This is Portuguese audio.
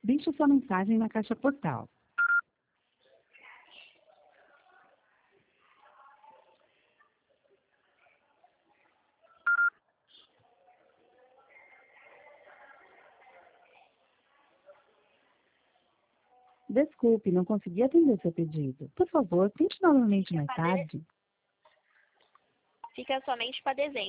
Deixe sua mensagem na caixa postal. Desculpe, não consegui atender seu pedido. Por favor, tente novamente mais tarde. Fica somente para desenho.